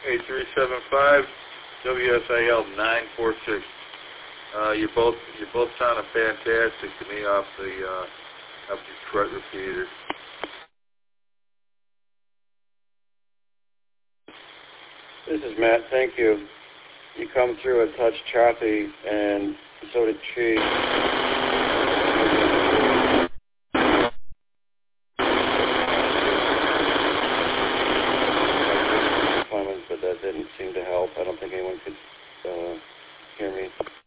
8375 WSIL 946. You both sounded fantastic to me off the Detroit repeater. This is Matt. Thank you. You come through a touch choppy, and so did she. But that didn't seem to help. I don't think anyone could hear me.